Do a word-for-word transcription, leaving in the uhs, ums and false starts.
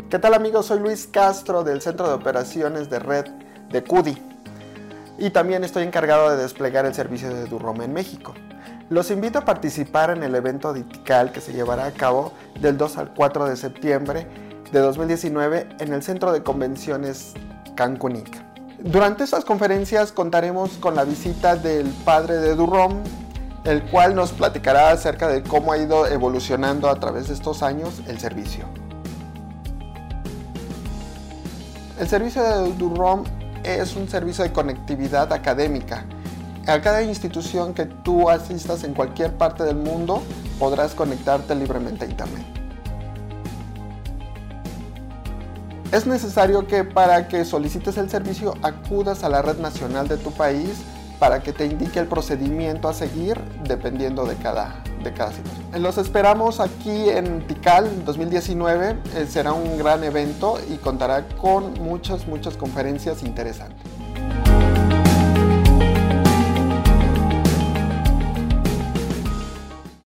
¿Qué tal amigos? Soy Luis Castro del Centro de Operaciones de Red de CUDI y también estoy encargado de desplegar el servicio de Durrom en México. Los invito a participar en el evento de ITICAL que se llevará a cabo del dos al cuatro de septiembre de dos mil diecinueve en el Centro de Convenciones Cancún I C A. Durante estas conferencias contaremos con la visita del padre de Durrom, el cual nos platicará acerca de cómo ha ido evolucionando a través de estos años el servicio. El servicio de Durrom es un servicio de conectividad académica. A cada institución que tú asistas en cualquier parte del mundo podrás conectarte libremente a Internet. Es necesario que para que solicites el servicio acudas a la red nacional de tu país para que te indique el procedimiento a seguir dependiendo de cada, de cada situación. Los esperamos aquí en ITICAL dos mil diecinueve, eh, será un gran evento y contará con muchas, muchas conferencias interesantes.